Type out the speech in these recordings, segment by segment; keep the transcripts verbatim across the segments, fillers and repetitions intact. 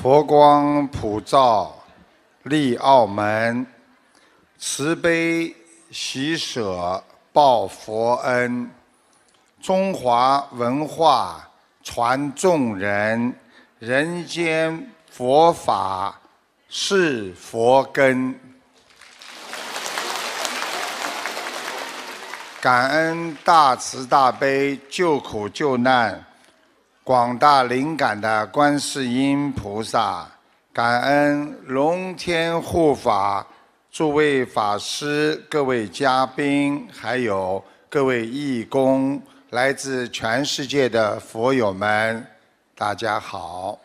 佛光普照，利澳门，慈悲喜舍报佛恩，中华文化传众人，人间佛法是佛根。感恩大慈大悲救苦救难广大灵感的观世音菩萨，感恩龙天护法诸位法师、各位嘉宾，还有各位义工，来自全世界的佛友们，大家好。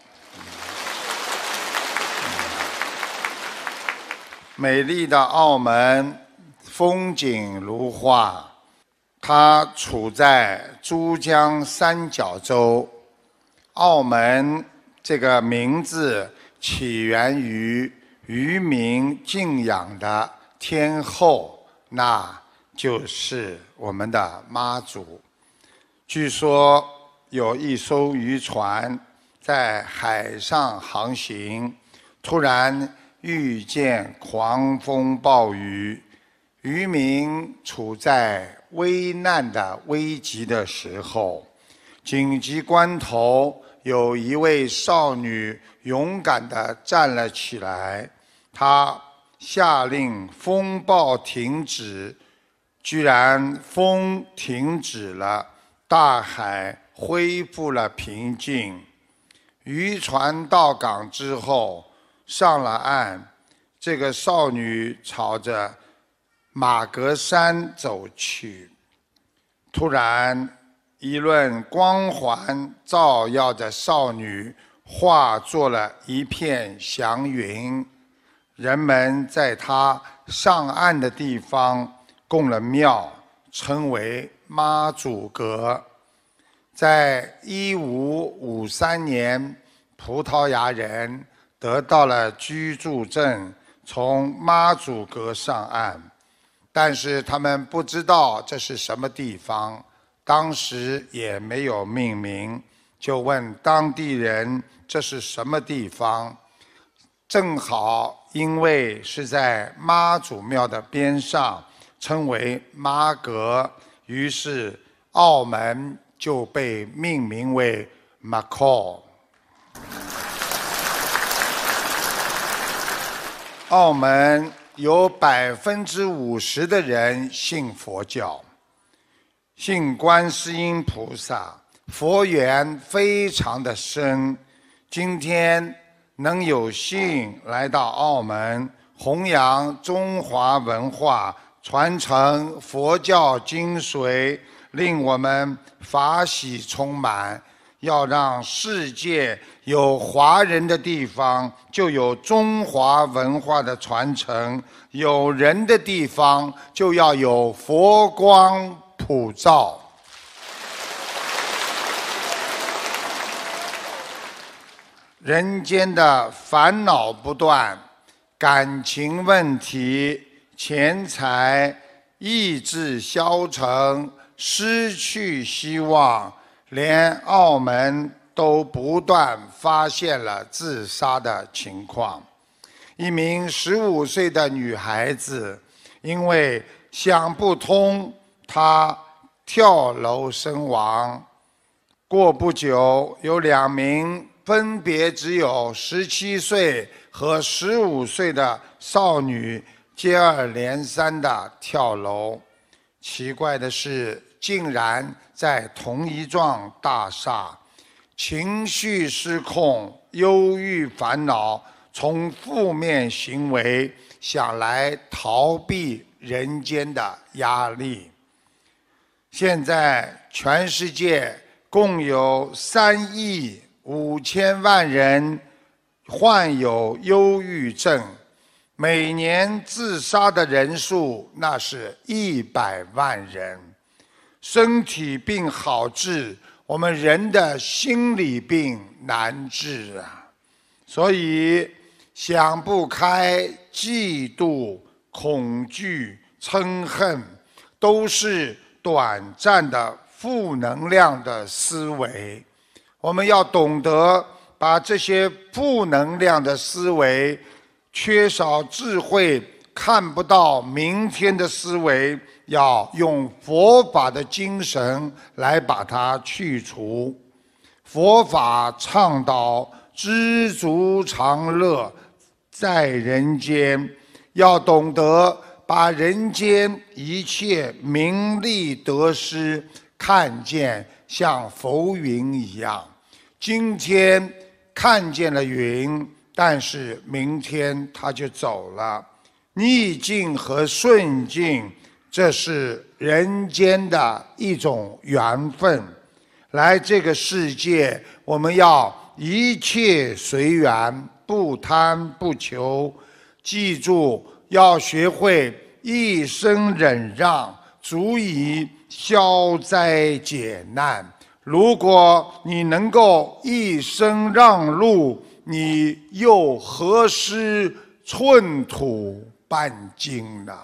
美丽的澳门，风景如画。它处在珠江三角洲。澳门这个名字起源于渔民敬仰的天后，那就是我们的妈祖。据说有一艘渔船在海上航行，突然遇见狂风暴雨，渔民处在危难的危急的时候，紧急关头，有一位少女勇敢地站了起来，她下令风暴停止，居然风停止了，大海恢复了平静。渔船到港之后，上了岸，这个少女朝着马格山走去，突然一轮光环照耀着少女，化作了一片祥云。人们在她上岸的地方供了庙，称为妈祖阁。在一五五三年，葡萄牙人得到了居住证，从妈祖阁上岸。但是他们不知道这是什么地方，当时也没有命名，就问当地人这是什么地方。正好因为是在妈祖庙的边上，称为妈阁，于是澳门就被命名为 Macau。澳门有百分之五十的人信佛教，信观世音菩萨，佛缘非常的深。今天能有幸来到澳门，弘扬中华文化，传承佛教精髓，令我们法喜充满。要让世界有华人的地方，就有中华文化的传承；有人的地方，就要有佛光普照。人间的烦恼不断，感情问题、钱财、意志消沉、失去希望，连澳门都不断发现了自杀的情况。一名十五岁的女孩子因为想不通，她跳楼身亡。过不久，有两名分别只有十七岁和十五岁的少女接二连三地跳楼。奇怪的是，竟然在同一幢大厦，情绪失控、忧郁烦恼，从负面行为想来逃避人间的压力。现在全世界共有三亿五千万人患有忧郁症，每年自杀的人数那是一百万人。身体病好治，我们人的心理病难治啊！所以想不开、嫉妒、恐惧、嗔恨，都是短暂的负能量的思维。我们要懂得把这些负能量的思维、缺少智慧、看不到明天的思维，要用佛法的精神来把它去除。佛法倡导知足常乐，在人间，要懂得把人间一切名利得失看见像浮云一样。今天看见了云，但是明天它就走了。逆境和顺境，这是人间的一种缘分。来这个世界，我们要一切随缘，不贪不求。记住，要学会一生忍让，足以消灾解难。如果你能够一生让路，你又何须寸土半斤呢？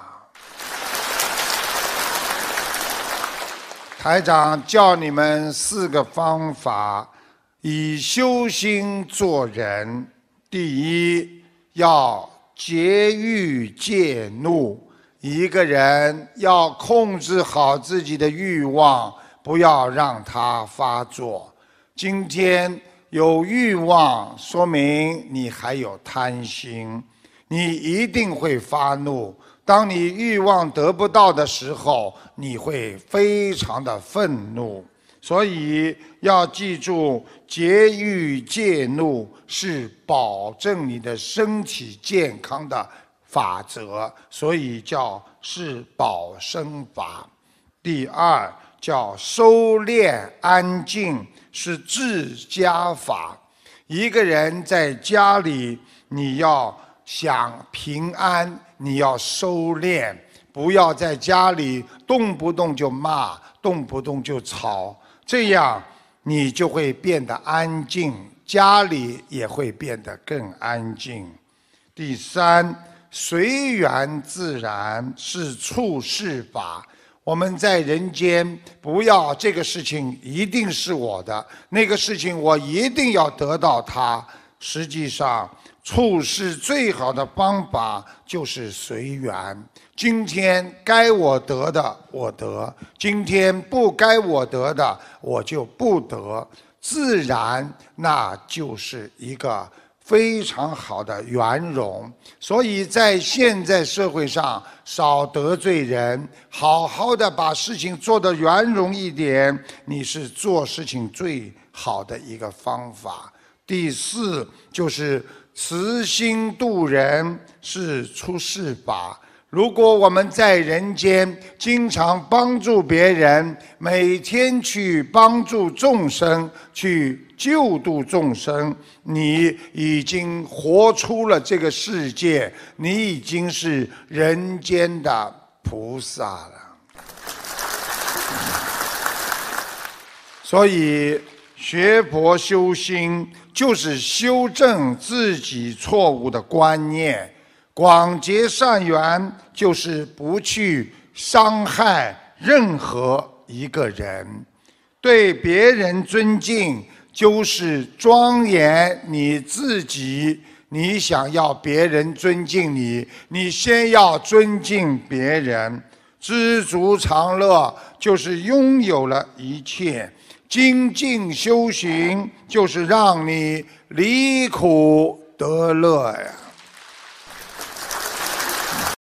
台长教你们四个方法，以修心做人。第一，要节欲戒怒。一个人要控制好自己的欲望，不要让它发作。今天有欲望，说明你还有贪心，你一定会发怒。当你欲望得不到的时候，你会非常的愤怒。所以要记住，节欲戒怒是保证你的身体健康的法则，所以叫是保身法。第二，叫收敛安静，是治家法。一个人在家里，你要想平安，你要收敛，不要在家里动不动就骂，动不动就吵，这样你就会变得安静，家里也会变得更安静。第三，随缘自然，是处事法。我们在人间，不要这个事情一定是我的，那个事情我一定要得到它。实际上，处事最好的方法就是随缘。今天该我得的我得，今天不该我得的我就不得，自然那就是一个非常好的圆融。所以在现在社会上，少得罪人，好好的把事情做得圆融一点，你是做事情最好的一个方法。第四，就是慈心度人，是出世法。如果我们在人间经常帮助别人，每天去帮助众生，去救度众生，你已经活出了这个世界，你已经是人间的菩萨了。所以学佛修心，就是修正自己错误的观念。广结善缘，就是不去伤害任何一个人。对别人尊敬，就是庄严你自己。你想要别人尊敬你，你先要尊敬别人。知足常乐，就是拥有了一切。精进修行，就是让你离苦得乐呀。